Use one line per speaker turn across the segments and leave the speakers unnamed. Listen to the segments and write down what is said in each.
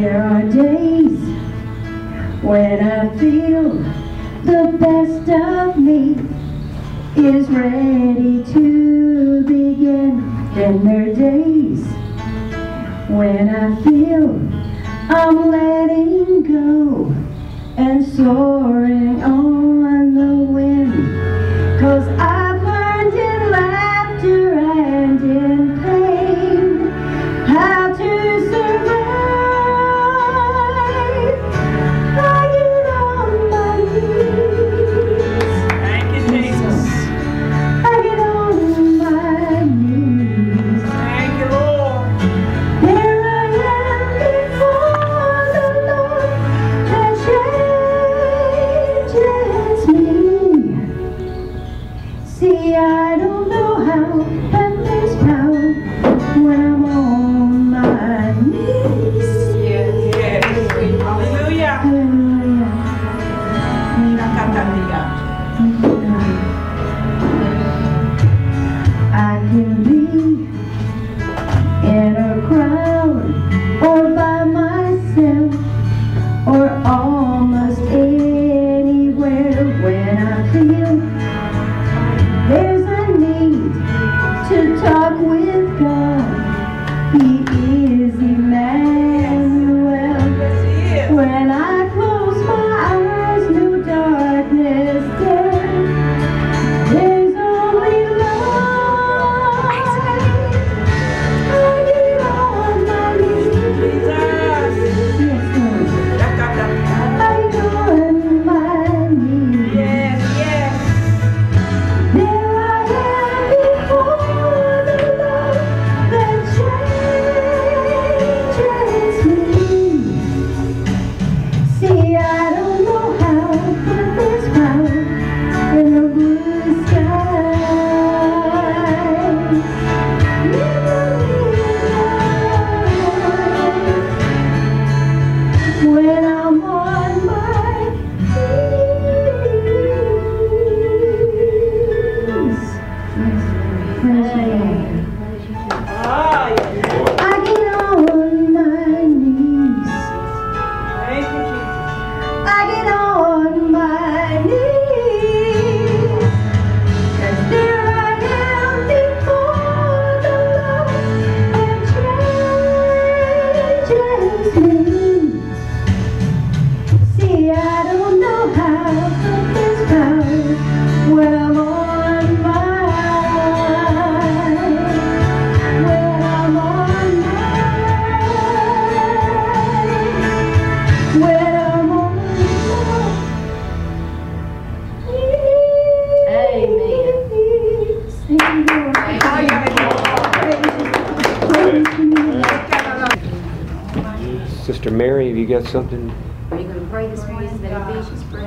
There are days when I feel the best of me is ready to begin. Then there are days when I feel I'm letting go and soaring on the wind. 'Cause I've learned in laughter and in pain how to survive. I get on my knees.
Thank you, Jesus.
I get on my knees.
Thank you, Lord.
There I am before the Lord that changes me. See, I don't know how, but there's power when I'm on my knees.
Yes, yes. Hallelujah.
Hallelujah. I can be in a crowd or by myself or almost anywhere. When I feel there's a need to talk with God, He is Emmanuel.
Yes,
When I close my eyes, no darkness there. There's only light. I get on my knees.
Jesus.
Yes, Lord. I get on my knees.
Yes, yes.
There I am before the Lord that changes me. See, I don't know how, but there's power in the blue sky. When I'm on my knees. Praise the Lord.
Ah, yes.
I get on my knees.
Thank you, Jesus.
I get on my knees. 'Cause there I am before the Lord that changes me. See, I don't know how, but there's power when I'm on my, when I'm on my, when I'm on my
Amen.
knees. Thank you, Lord. Praise you.
Sister Mary, have you got something?
Are you going to pray this morning? That Ephesians prayer?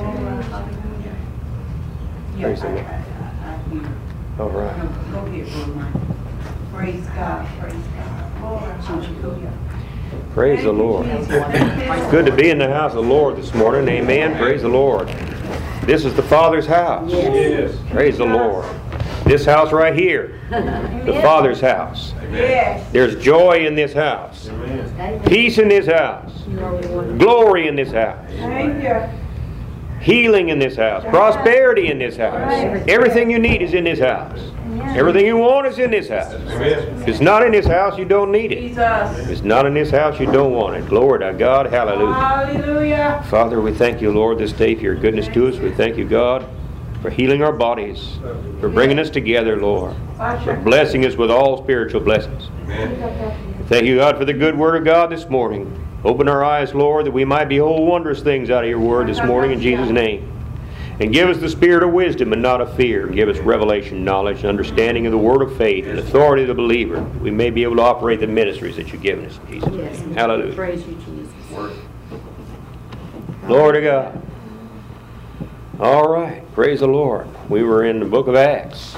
Praise the Lord. All right.
Go ahead, Brother Mike. Praise God. Praise God. Hallelujah.
Praise the Lord. It's good to be in the house of the Lord this morning. Amen. Praise the Lord. This is the Father's house.
Yes.
Praise the Lord. This house right here, the Father's house.
Yes.
There's joy in this house. Peace in this house. Glory in this house.
Thank you.
Healing in this house. Prosperity in this house. Everything you need is in this house. Everything you want is in this house. If it's not in this house, you don't need it.
Jesus.
If it's not in this house, you don't want it. Glory to God. Hallelujah.
Hallelujah.
Father, we thank you, Lord, this day for your goodness to us. We thank you, God, for healing our bodies, for bringing us together, Lord, for blessing us with all spiritual blessings. Thank you, God, for the good word of God this morning. Open our eyes, Lord, that we might behold wondrous things out of your word this morning in Jesus' name. And give us the spirit of wisdom and not of fear. And give us revelation, knowledge, and understanding of the word of faith and authority of the believer. That we may be able to operate the ministries that you've given us in Jesus'
Yes.
name. Hallelujah.
Praise you, Jesus.
Glory to God. All right. Praise the Lord. We were in the book of Acts.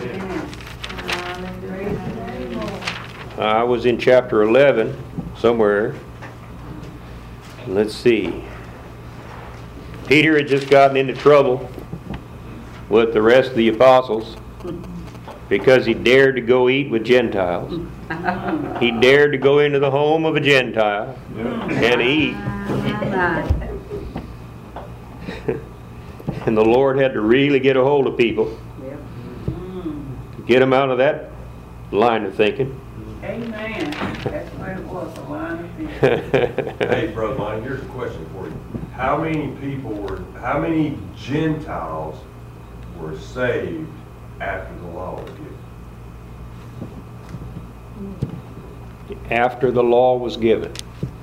I was in chapter 11 somewhere. Let's see. Peter had just gotten into trouble with the rest of the apostles. because he dared to go eat with Gentiles. He dared to go into the home of a Gentile and eat. And the Lord had to really get a hold of people to get them out of that line of thinking.
Amen. That's what it was, a line of thinking.
Hey, Brother Mike, here's a question for you. How many Gentiles were saved after the law was given?
After the law was given.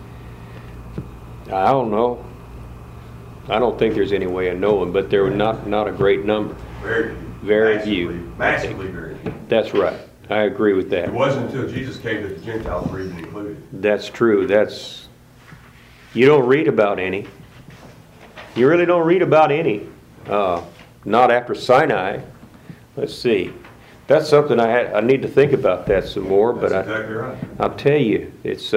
I don't know. I don't think there's any way of knowing, but there were not a great number.
Very few.
Very few.
Massively very few.
That's right. I agree with that.
It wasn't until Jesus came that the Gentiles were even included.
That's true. You don't read about any. You really don't read about any. Not after Sinai. Let's see. That's something I need to think about that some more.
That's
but
exactly right.
I'll tell you,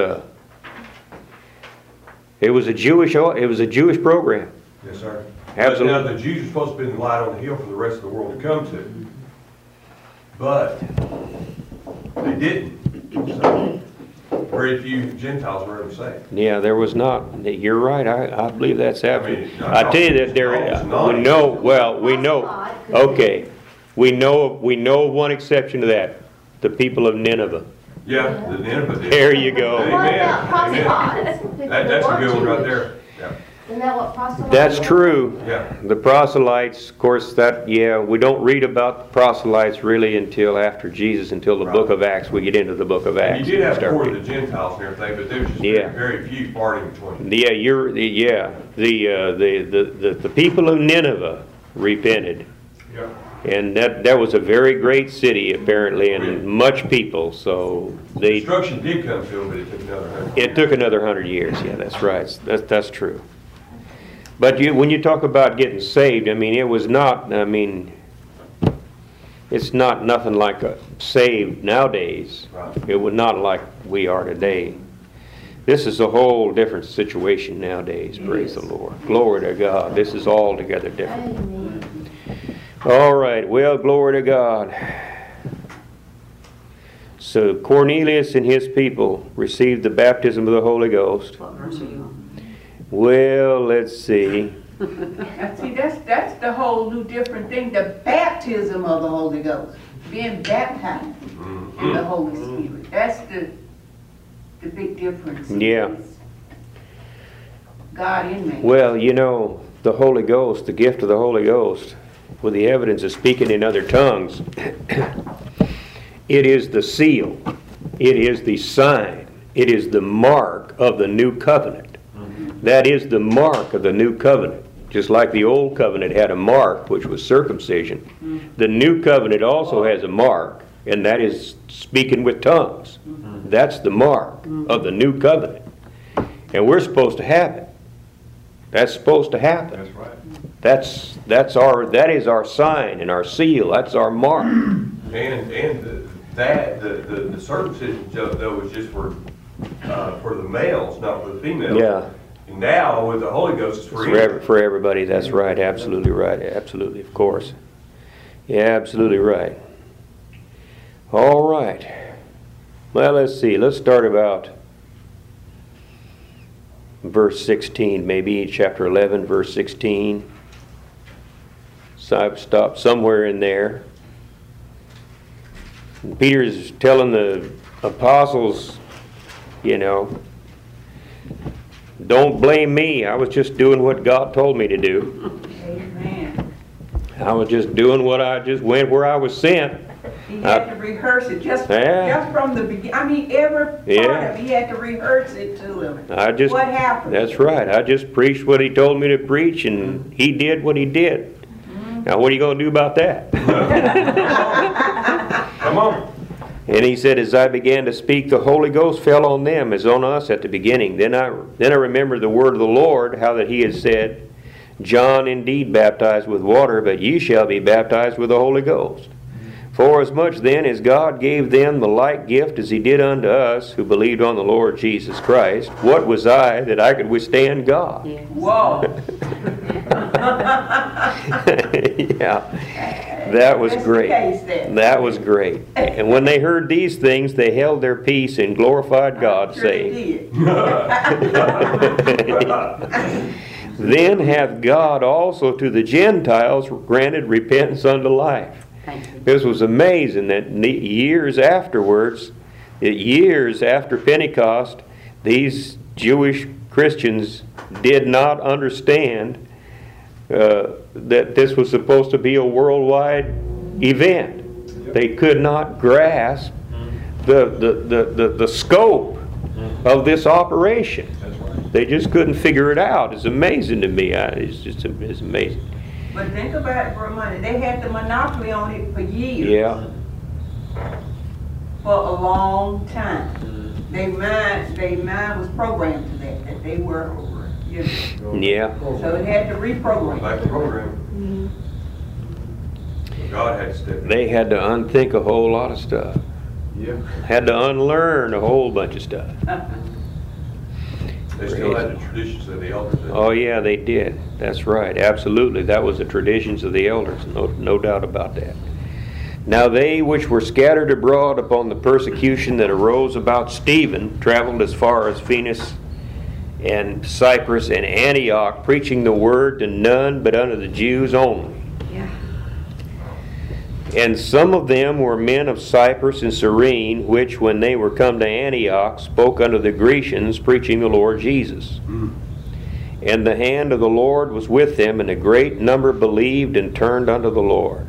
it was a Jewish program.
Yes, sir.
Absolutely.
Now, the Jews are supposed to be the light on the hill for the rest of the world to come to. But they didn't. So very few Gentiles were ever saved.
Yeah, there was not. You're right. I believe that's happening. I tell you that we know. Okay, we know one exception to that: the people of Nineveh.
Yeah, the Nineveh did.
There you go.
What about proselytes?
That's a good one right there. Yeah.
Isn't that what proselytes
That's
are?
true.
Yeah.
The proselytes, of course, we don't read about the proselytes really until after Jesus, until the book of Acts. We get into the book of Acts.
And you did have
start
more of
reading.
the Gentiles and everything, but there was just
Yeah.
very few part in between.
Yeah, the people of Nineveh repented.
Yeah.
And that was a very great city, apparently, and much people. So
Destruction did come to them, but it took another 100.
it took another 100 years. Yeah, that's right. That's true. But when you talk about getting saved, I mean, it was not. I mean, it's not nothing like a saved nowadays.
Right.
It was not like we are today. This is a whole different situation nowadays. Praise the Lord. Glory to God. This is altogether different.
Amen.
All right, well, glory to God. So Cornelius and his people received the baptism of the Holy Ghost.
What verse are you on?
Well, let's see.
And see, that's the whole new different thing, the baptism of the Holy Ghost, being baptized in the Holy Spirit. That's the big difference.
Yeah.
God in me.
Well, you know, the Holy Ghost, the gift of the Holy Ghost, with the evidence of speaking in other tongues, it is the seal, it is the sign, it is the mark of the new covenant. That is the mark of the new covenant. Just like the old covenant had a mark, which was circumcision, the new covenant also has a mark, and that is speaking with tongues. That's the mark of the new covenant. And we're supposed to have it. That's supposed to happen.
That's right.
That is our sign and our seal. That's our mark.
And the circumcision though was just for the males, not for the females.
Yeah.
And now with the Holy Ghost, it's for
For everybody. That's right. Absolutely right. Absolutely, of course. Yeah, absolutely right. All right. Well, let's see. Let's start about verse 16, maybe chapter 11, verse 16. So I've stopped somewhere in there. Peter is telling the apostles, you know, don't blame me. I was just doing what God told me to do.
Amen.
I was just doing I just went where I was sent.
He had to rehearse it just from the beginning. I mean, every part of it, he had to rehearse it to them. What happened?
That's right. I just preached what he told me to preach, and he did what he did. Now, what are you going to do about that?
Come on.
And he said, as I began to speak, the Holy Ghost fell on them as on us at the beginning. Then I remembered the word of the Lord, how that he had said, John indeed baptized with water, but ye shall be baptized with the Holy Ghost. Forasmuch then as God gave them the like gift as he did unto us, who believed on the Lord Jesus Christ, what was I that I could withstand God?
Yes.
Whoa.
Yeah. That was
That's
great.
the case then.
That was great. And when they heard these things, they held their peace and glorified God,
Sure they
saying,
did.
Then hath God also to the Gentiles granted repentance unto life.
Thank you.
This was amazing that years afterwards, years after Pentecost, these Jewish Christians did not understand that this was supposed to be a worldwide event. They could not grasp the scope of this operation. They just couldn't figure it out. It's amazing to me. It's amazing.
But think about it for a minute. They had the monopoly on it for years.
Yeah.
For a long time. Their mind was programmed to that they were, you know.
Yeah.
So it had to reprogram.
Back to program. God had to step in.
They had to unthink a whole lot of stuff.
Yeah.
Had to unlearn a whole bunch of stuff.
They still had the traditions of the elders.
Oh yeah, they did. That's right. Absolutely. That was the traditions of the elders. No doubt about that. Now they which were scattered abroad upon the persecution that arose about Stephen traveled as far as Phoenix and Cyprus and Antioch, preaching the word to none but unto the Jews only.
Yeah.
And some of them were men of Cyprus and Cyrene, which, when they were come to Antioch, spoke unto the Grecians, preaching the Lord Jesus. And the hand of the Lord was with them, and a great number believed and turned unto the Lord.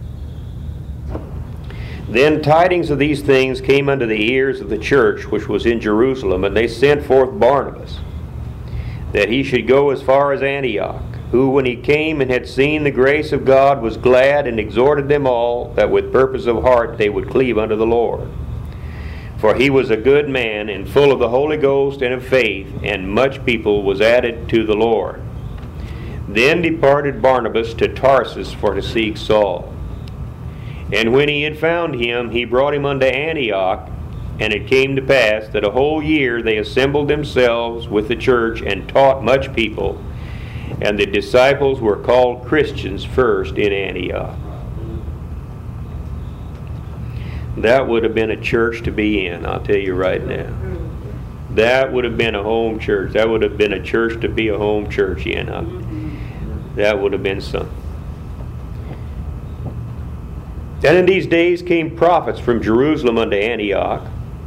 Then tidings of these things came unto the ears of the church which was in Jerusalem, and they sent forth Barnabas, that he should go as far as Antioch, who, when he came and had seen the grace of God, was glad, and exhorted them all, that with purpose of heart they would cleave unto the Lord. For he was a good man, and full of the Holy Ghost and of faith, and much people was added to the Lord. Then departed Barnabas to Tarsus for to seek Saul. And when he had found him, he brought him unto Antioch. And it came to pass that a whole year they assembled themselves with the church, and taught much people. And the disciples were called Christians first in Antioch. That would have been a church to be in, I'll tell you right now. That would have been a home church. That would have been a church to be a home church in. That would have been something. And in these days came prophets from Jerusalem unto Antioch.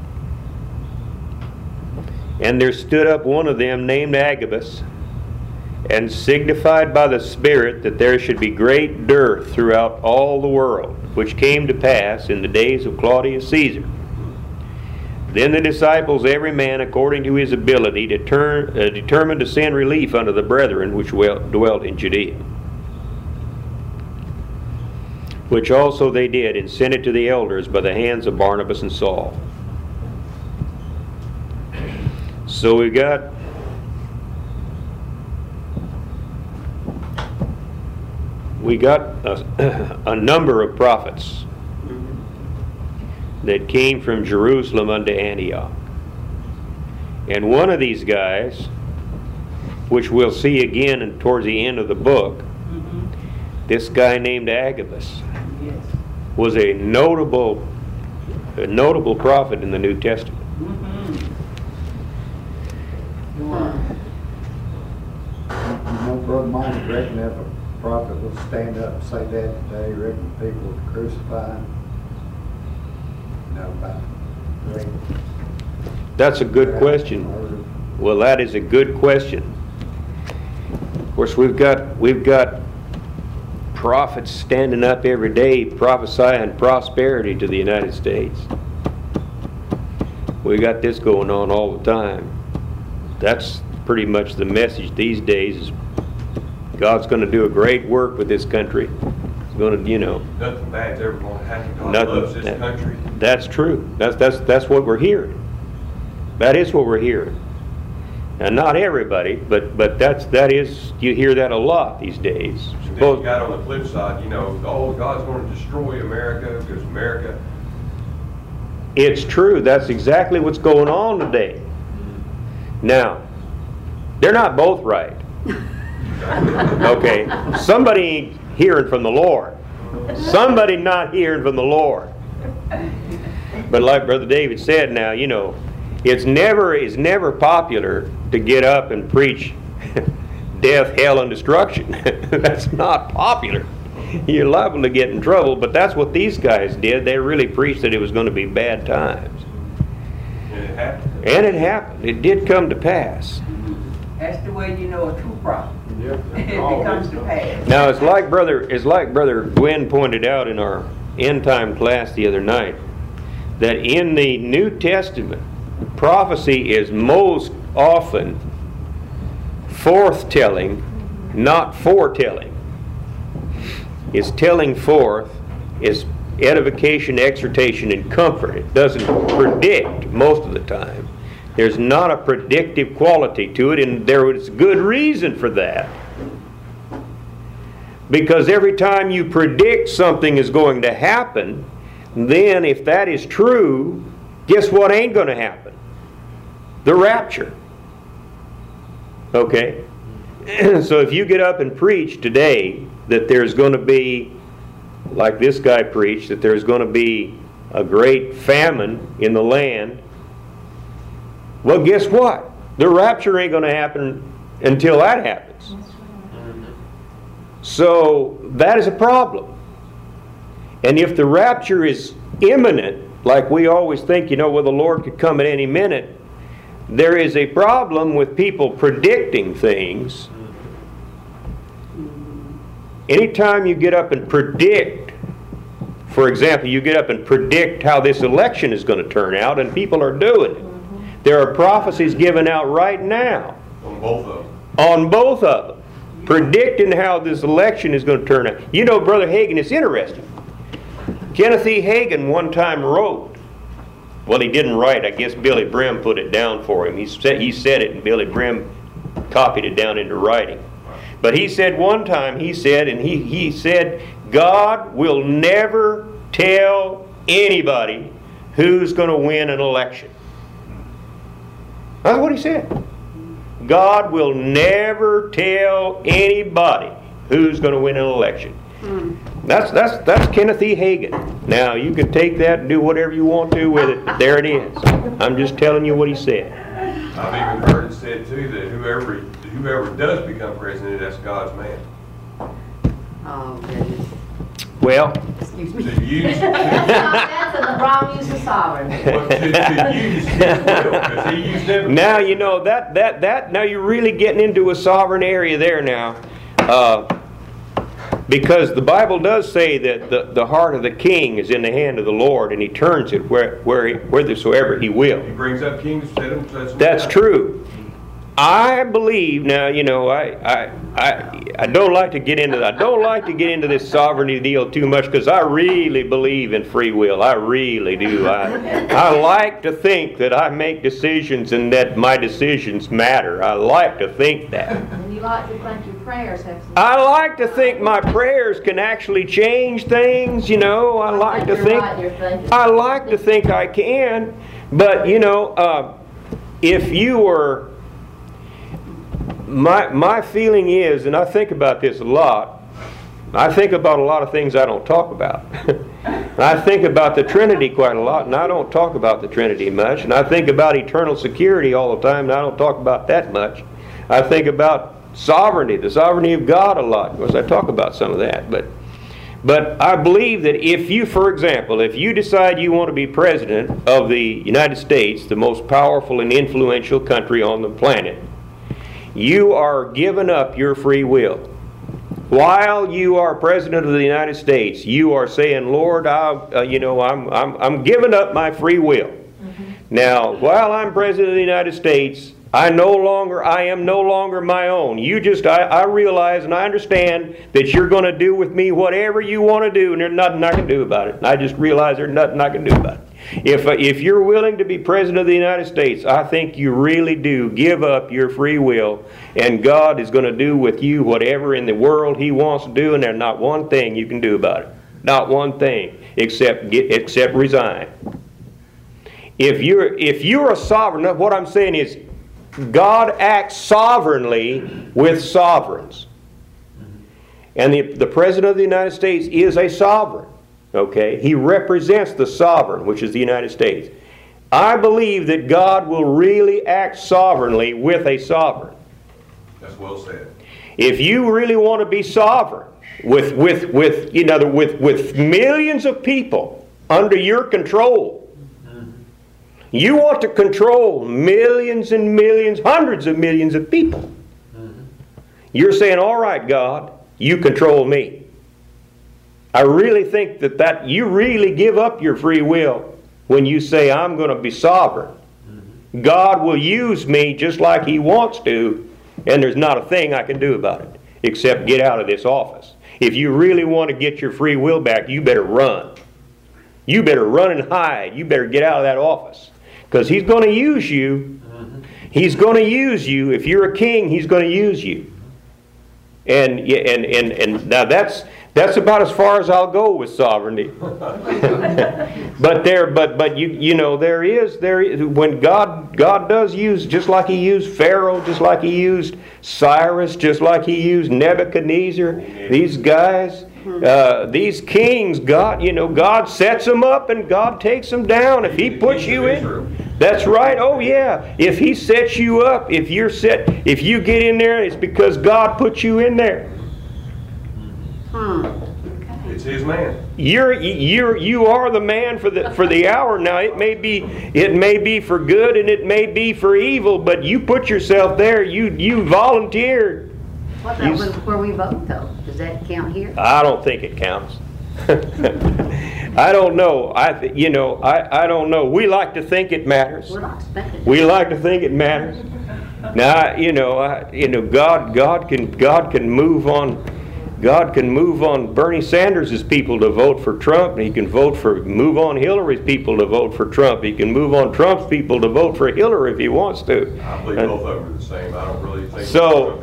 And there stood up one of them named Agabus, and signified by the Spirit that there should be great dearth throughout all the world, which came to pass in the days of Claudius Caesar. Then the disciples, every man according to his ability, determined to send relief unto the brethren which dwelt in Judea. Which also they did, and sent it to the elders by the hands of Barnabas and Saul. So we got a number of prophets that came from Jerusalem unto Antioch. And one of these guys, which we'll see again towards the end of the book, this guy named Agabus, was a notable prophet in the New Testament.
You know, Brother Mike, reckon if a prophet will stand up and say that today, reckon people would crucify him? No, about
That's a good question. Well, that is a good question. Of course, we've got prophets standing up every day prophesying prosperity to the United States. We got this going on all the time. That's pretty much the message these days, is God's going to do a great work with this country. He's going to,
Nothing bad's ever going to happen. God
Nothing-
loves this country.
That's true. That's what we're hearing. That is what we're hearing. And not everybody, but that is, you hear that a lot these days.
And then you got on the flip side, oh, God's going to destroy America because America.
It's true. That's exactly what's going on today. Now, they're not both right. Okay, somebody ain't hearing from the Lord. Somebody not hearing from the Lord. But like Brother David said now, you know, it's never popular to get up and preach death, hell, and destruction. That's not popular. You're liable to get in trouble, but that's what these guys did. They really preached that it was going to be bad times.
And it happened.
And it happened. It did come to pass.
That's the way you know a true prophet.
Yeah.
It comes to pass.
Now it's like Brother Gwen pointed out in our end time class the other night, that in the New Testament, prophecy is most often forthtelling, not foretelling. It's telling forth, is edification, exhortation, and comfort. It doesn't predict most of the time. There's not a predictive quality to it, and there is good reason for that. Because every time you predict something is going to happen, then if that is true, guess what ain't going to happen? The rapture. Okay? So if you get up and preach today that there's going to be, like this guy preached, that there's going to be a great famine in the land, well, guess what? The rapture ain't going to happen until that happens. So that is a problem. And if the rapture is imminent, like we always think, you know, well, the Lord could come at any minute, there is a problem with people predicting things. Anytime you get up and predict, for example, you get up and predict how this election is going to turn out, and people are doing it. There are prophecies given out right now.
On both of them.
On both of them. Predicting how this election is going to turn out. You know, Brother Hagin, it's interesting. Kenneth E. Hagin one time wrote, well, he didn't write, I guess Billy Brim put it down for him. He said it, and Billy Brim copied it down into writing. But he said one time, he said, God will never tell anybody who's going to win an election. That's what he said. God will never tell anybody who's going to win an election. That's Kenneth E. Hagin. Now, you can take that and do whatever you want to with it, but there it is. I'm just telling you what he said.
I've even heard it said, too, that whoever does become president, that's God's man.
Oh, goodness.
Well,
Excuse me.
To use,
That's the wrong use of sovereign.
to use his will, because he used them.
now, you know, now you're really getting into a sovereign area there now. Because the Bible does say that the heart of the king is in the hand of the Lord, and he turns it whithersoever he will.
He brings up kings, set them, sets them
That's
down.
true. I believe now. You know, I don't like to get into that. I don't like to get into this sovereignty deal too much because I really believe in free will. I really do. I like to think that I make decisions and that my decisions matter. I like to think that.
And you like to think your prayers have some...
I like to think my prayers can actually change things. You know, I like to think. I like to think I can. But you know, if you were. My feeling is, and I think about this a lot, I think about a lot of things I don't talk about. I think about the Trinity quite a lot, and I don't talk about the Trinity much. And I think about eternal security all the time, and I don't talk about that much. I think about sovereignty, the sovereignty of God a lot. Of course, I talk about some of that. But I believe that if you, for example, if you decide you want to be president of the United States, the most powerful and influential country on the planet, you are giving up your free will. While you are president of the United States, you are saying, "Lord, I'm giving up my free will." Now, while I'm president of the United States, I am no longer my own. I realize and I understand that you're going to do with me whatever you want to do, and there's nothing I can do about it. And I just realize there's nothing I can do about it. If you're willing to be president of the United States, I think you really do give up your free will, and God is going to do with you whatever in the world He wants to do, and there's not one thing you can do about it. Not one thing except resign. If you're a sovereign, what I'm saying is God acts sovereignly with sovereigns. And the President of the United States is a sovereign. Okay? He represents the sovereign, which is the United States. I believe that God will really act sovereignly with a sovereign.
That's well said.
If you really want to be sovereign with millions of people under your control, you want to control millions and millions, hundreds of millions of people. You're saying, all right, God, you control me. I really think that you really give up your free will when you say, I'm going to be sovereign. God will use me just like He wants to, and there's not a thing I can do about it except get out of this office. If you really want to get your free will back, you better run. You better run and hide. You better get out of that office. Because He's going to use you. He's going to use you. If you're a king, He's going to use you. And now that's about as far as I'll go with sovereignty. But you know there is when God does use, just like He used Pharaoh, just like He used Cyrus, just like He used Nebuchadnezzar, these guys, these kings, God sets them up and God takes them down. If He puts you in, that's right. Oh yeah. If He sets you up, if you get in there, it's because God put you in there.
It's His man.
You are the man for the hour. Now it may be for good and it may be for evil, but you put yourself there. You volunteered.
What about where we vote though? Does that count here?
I don't think it counts. I don't know. I don't know. We like to think it matters. We like to think it matters. Now, God can move on. God can move on Bernie Sanders' people to vote for Trump, and He can move on Hillary's people to vote for Trump. He can move on Trump's people to vote for Hillary if he wants to.
I believe both of them are the same. I don't really think
so.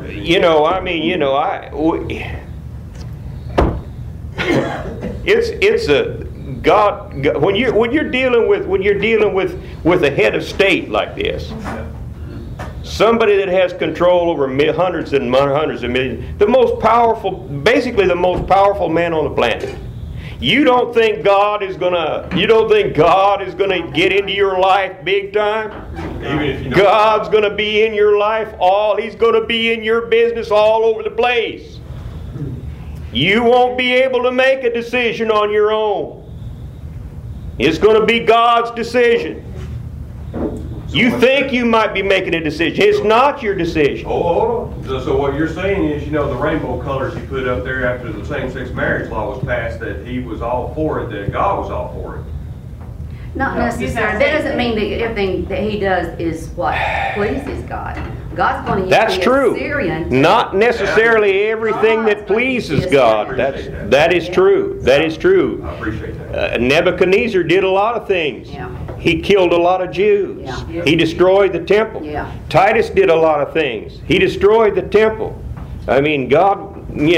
It's a God when you're dealing with a head of state like this. Somebody that has control over hundreds of millions, basically the most powerful man on the planet. You don't think God is gonna get into your life big time?
even if you
God's gonna be in your life He's gonna be in your business all over the place. You won't be able to make a decision on your own. It's gonna be God's decision. You think you might be making a decision. It's not your decision.
Hold on. So what you're saying is, the rainbow colors He put up there after the same-sex marriage law was passed, that He was all for it, that God was all for it.
Not necessarily. That doesn't mean that everything that He does is what pleases God. God's going to use
That's
the
true.
Assyrian.
Not necessarily everything that pleases God. That is true. That is true.
I appreciate that.
Nebuchadnezzar did a lot of things.
Yeah.
He killed a lot of Jews.
Yeah.
He destroyed the temple.
Yeah.
Titus did a lot of things. He destroyed the temple. I mean, God,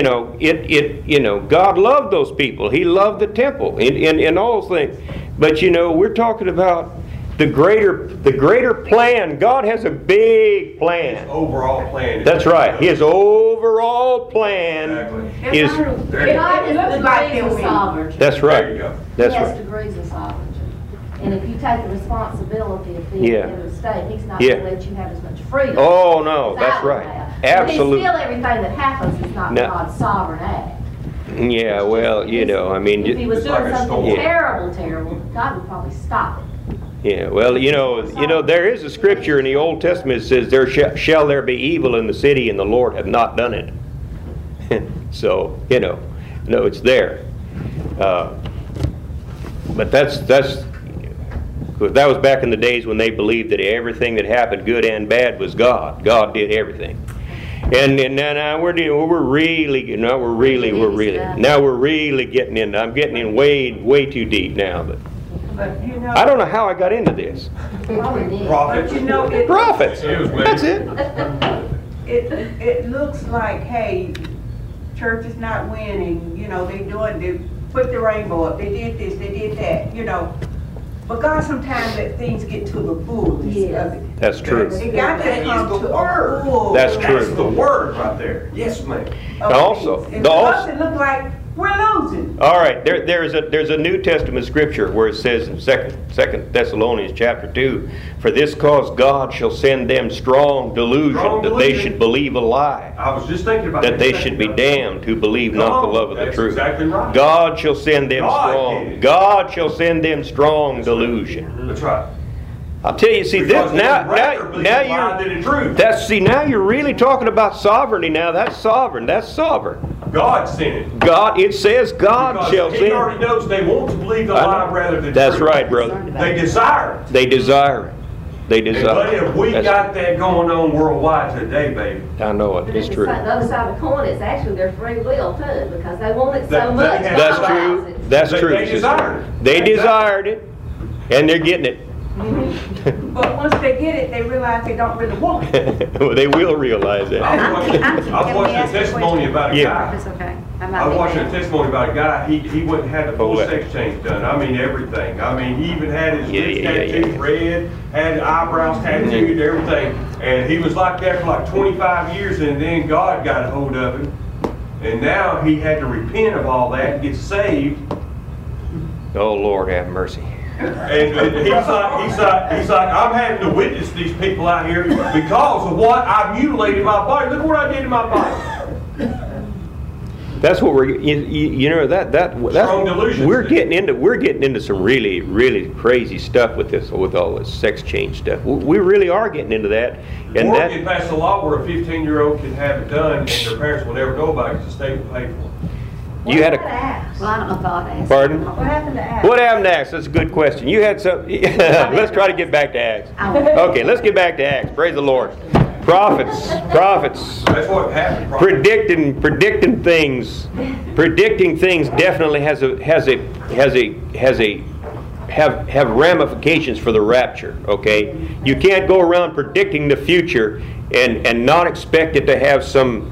God loved those people. He loved the temple and all those things. But we're talking about the greater plan. God has a big plan.
His overall plan.
That's right. His overall plan
Exactly.
is.
God is the degrees of sovereignty.
That's right.
There you go.
That's
He has
right.
degrees of sovereignty. And if you take the responsibility of being
Yeah.
head of the state, He's not
Yeah.
going to let you have as much freedom.
Oh no,
as
that's
I would
right.
have.
Absolutely.
But it's still everything that happens is not
No.
God's sovereign act.
Yeah. Well, I mean.
If He was
It's
doing
like a
something
storm.
terrible, God would probably stop it.
Yeah, well, there is a scripture in the Old Testament that says, "There shall there be evil in the city, and the Lord hath not done it." So, no, it's there. But that was back in the days when they believed that everything that happened, good and bad, was God. God did everything. And now we're really getting in. I'm getting in way too deep now, but.
But
I don't know how I got into this.
Probably did.
Prophets.
Prophets. That's it.
It looks like, hey, church is not winning. They put the rainbow up. They did this. They did that. But God sometimes let things get to the fullness of it.
That's true.
It got to
That
come
is
to
the
a
word.
full.
That's true.
That's the word right there. Yes, ma'am.
of
Also,
things. And
the
to
also-
us, it look like we're losing.
All right, there's a New Testament scripture where it says in 2 Thessalonians chapter 2, for this cause God shall send them strong delusion
Strong
that they
delusion.
should believe a lie,
I was just thinking about
that they should be damned who believe
Come
not the
on,
love of the
that's
truth.
exactly right.
God shall send them
God
strong.
did.
God shall send them strong delusion.
That's right.
I'll tell you, see, this,
Because
now
now
you're
the truth.
now you're really talking about sovereignty. Now that's sovereign. That's sovereign.
God sent it.
God, it says God
Because
shall
He
send.
already knows they want to believe the
I know.
lie rather than
That's
truth.
right, brother.
They desire it.
They desire it. They
And
desire
buddy, if we
That's-
got that going on worldwide today, baby.
I know it.
But
It's
it's
true.
the other side of the coin, it's actually their free will too, because they want it
They-
so
they
much.
have-
That's
God
true.
allows it.
That's
They-
true.
they desired it.
They
Exactly.
desired it, and they're getting it.
But once they get it, they realize they don't really want it.
Well, they will realize that.
I was watching
Can we
a
ask a
testimony about a
Yeah.
guy.
It's okay.
I was watching a testimony about a guy, he went and had the full
Hold that.
sex change done. I mean, everything. I mean, he even had his
Yeah,
lips
yeah, yeah,
tattooed
yeah.
red, had eyebrows tattooed, everything. And he was like that for like 25 years, and then God got a hold of him. And now he had to repent of all that and get saved.
Oh Lord, have mercy.
And he's like, I'm having to witness these people out here because of what I mutilated my body. Look what I did to my body.
That's what you know that's
Strong delusions.
we're getting into some really crazy stuff with this, with all this sex change stuff. We really are getting into that, and
Oregon
that
passed a law where a 15-year-old can have it done and their parents will never know about it because the state will pay for it.
you had a
Well, I don't know if I'd ask.
pardon.
What happened to Adam?
What happened to Acts? That's a good question. You had some. Let's try to get back to Acts. Okay, let's get back to Acts. Praise the Lord. Prophets.
That's what happened. probably.
Predicting things definitely have ramifications for the rapture. Okay, you can't go around predicting the future and not expect it to have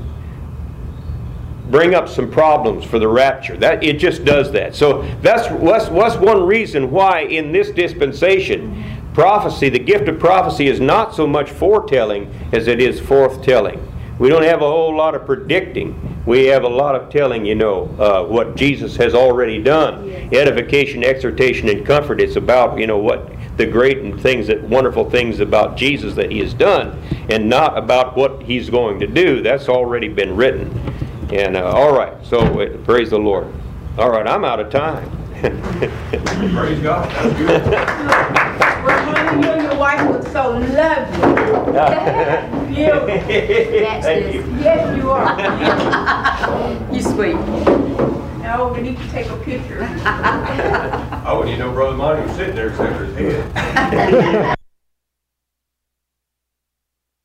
bring up some problems for the rapture. That it just does that. So that's one reason why in this dispensation, prophecy, the gift of prophecy, is not so much foretelling as it is forthtelling. We don't have a whole lot of predicting. We have a lot of telling, what Jesus has already done. Edification, exhortation, and comfort. It's about, what the great and wonderful things about Jesus that He has done, and not about what He's going to do. That's already been written. And all right, so praise the Lord. All right, I'm out of time.
Praise God. That's good.
Well, honey, you and your wife look so lovely.
Thank you.
Yes, you are.
You sweet.
Oh, we need to take a picture.
I wouldn't even know Brother Monty was sitting there except for his head.